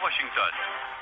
Washington.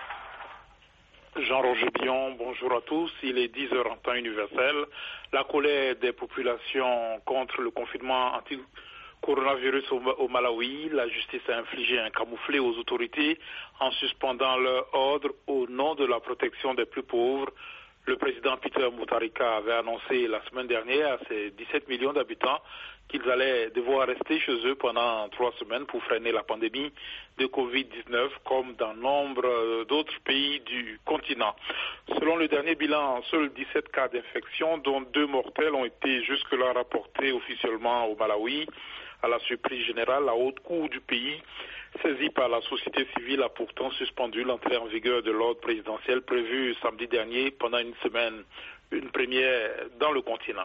Jean-Roger Billon, bonjour à tous. Il est 10h en temps universel. La colère des populations contre le confinement anti-coronavirus au Malawi. La justice a infligé un camouflet aux autorités en suspendant leur ordre au nom de la protection des plus pauvres. Le président Peter Mutharika avait annoncé la semaine dernière à ses 17 millions d'habitants qu'ils allaient devoir rester chez eux pendant 3 semaines pour freiner la pandémie de Covid-19, comme dans nombre d'autres pays du continent. Selon le dernier bilan, seuls 17 cas d'infection, dont 2 mortels, ont été jusque-là rapportés officiellement au Malawi. À la surprise générale, la haute cour du pays, saisie par la société civile, a pourtant suspendu l'entrée en vigueur de l'ordre présidentiel prévu samedi dernier pendant une semaine, une première dans le continent.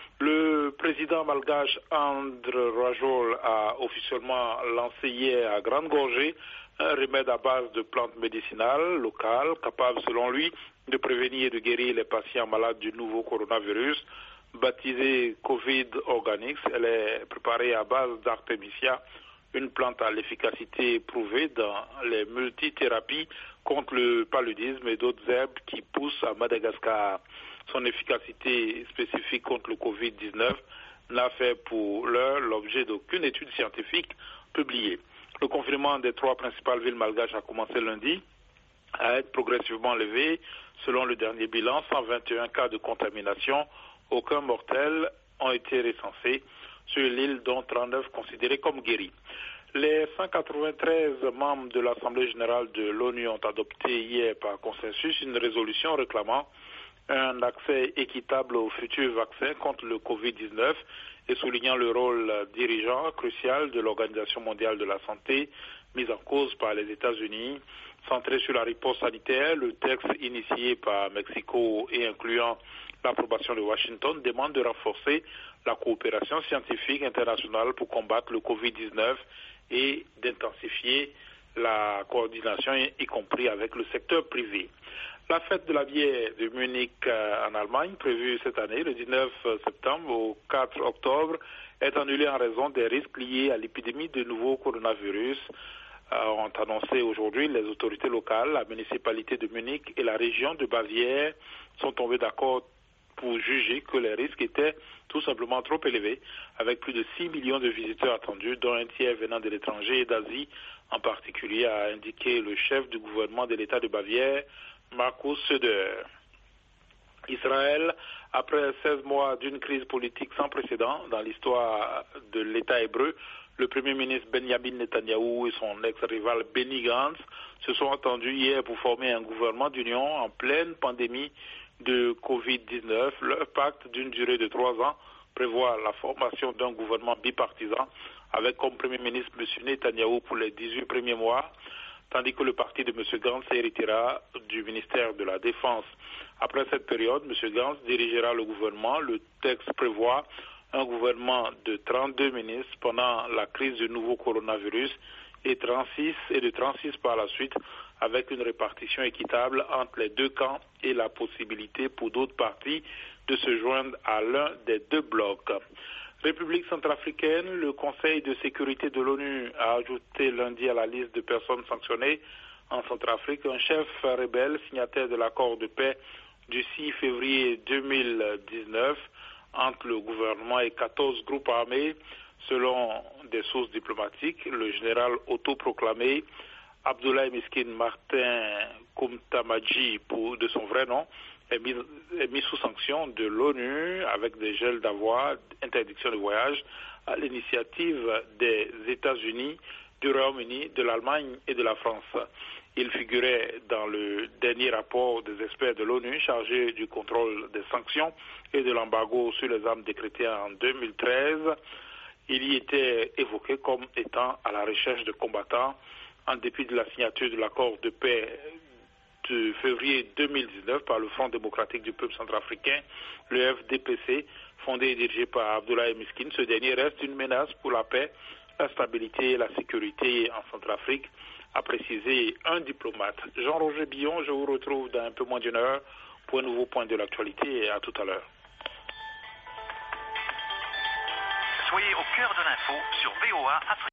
Le président malgache Andry Rajoelina a officiellement lancé hier à grande gorgée un remède à base de plantes médicinales locales capable, selon lui, de prévenir et de guérir les patients malades du nouveau coronavirus. Baptisée Covid Organics, elle est préparée à base d'Artemisia, une plante à l'efficacité prouvée dans les multithérapies contre le paludisme et d'autres herbes qui poussent à Madagascar. Son efficacité spécifique contre le Covid-19 n'a fait pour l'heure l'objet d'aucune étude scientifique publiée. Le confinement des 3 principales villes malgaches a commencé lundi à être progressivement levé. Selon le dernier bilan, 121 cas de contamination, aucun mortel ont été recensés sur l'île, dont 39 considérés comme guéris. Les 193 membres de l'Assemblée générale de l'ONU ont adopté hier par consensus une résolution réclamant un accès équitable aux futurs vaccins contre le Covid-19 et soulignant le rôle dirigeant crucial de l'Organisation mondiale de la santé, mise en cause par les États-Unis. Centré sur la riposte sanitaire, le texte initié par Mexico et incluant l'approbation de Washington demande de renforcer la coopération scientifique internationale pour combattre le Covid-19 et d'intensifier la coordination, y compris avec le secteur privé. La fête de la bière de Munich en Allemagne, prévue cette année, le 19 septembre au 4 octobre, est annulée en raison des risques liés à l'épidémie de nouveau coronavirus. Ont annoncé aujourd'hui les autorités locales, la municipalité de Munich et la région de Bavière sont tombés d'accord pour juger que les risques étaient tout simplement trop élevés, avec plus de 6 millions de visiteurs attendus, dont un tiers venant de l'étranger et d'Asie en particulier, a indiqué le chef du gouvernement de l'État de Bavière, Markus Söder. Israël, après 16 mois d'une crise politique sans précédent dans l'histoire de l'État hébreu, le Premier ministre Benjamin Netanyahou et son ex-rival Benny Gantz se sont entendus hier pour former un gouvernement d'union en pleine pandémie de Covid-19. Leur pacte d'une durée de 3 ans prévoit la formation d'un gouvernement bipartisan avec comme Premier ministre M. Netanyahou pour les 18 premiers mois, tandis que le parti de M. Gantz héritera du ministère de la Défense. Après cette période, M. Gantz dirigera le gouvernement. Le texte prévoit un gouvernement de 32 ministres pendant la crise du nouveau coronavirus et de 36 par la suite, avec une répartition équitable entre les 2 camps et la possibilité pour d'autres partis de se joindre à l'un des 2 blocs. République centrafricaine, le Conseil de sécurité de l'ONU a ajouté lundi à la liste de personnes sanctionnées en Centrafrique un chef rebelle signataire de l'accord de paix du 6 février 2019 entre le gouvernement et 14 groupes armés. Selon des sources diplomatiques, le général autoproclamé Abdoulaye Miskin Martin Koumtamaji, de son vrai nom, est mis sous sanction de l'ONU avec des gels d'avoirs, interdiction de voyage, à l'initiative des États-Unis, du Royaume-Uni, de l'Allemagne et de la France. Il figurait dans le dernier rapport des experts de l'ONU chargé du contrôle des sanctions et de l'embargo sur les armes décrété en 2013. Il y était évoqué comme étant à la recherche de combattants en dépit de la signature de l'accord de paix de février 2019 par le Front démocratique du peuple centrafricain, le FDPC, fondé et dirigé par Abdoulaye Miskin. Ce dernier reste une menace pour la paix, la stabilité et la sécurité en Centrafrique, a précisé un diplomate. Jean-Roger Billon, je vous retrouve dans un peu moins d'une heure pour un nouveau point de l'actualité et à tout à l'heure. Soyez au cœur de l'info sur VOA Afrique.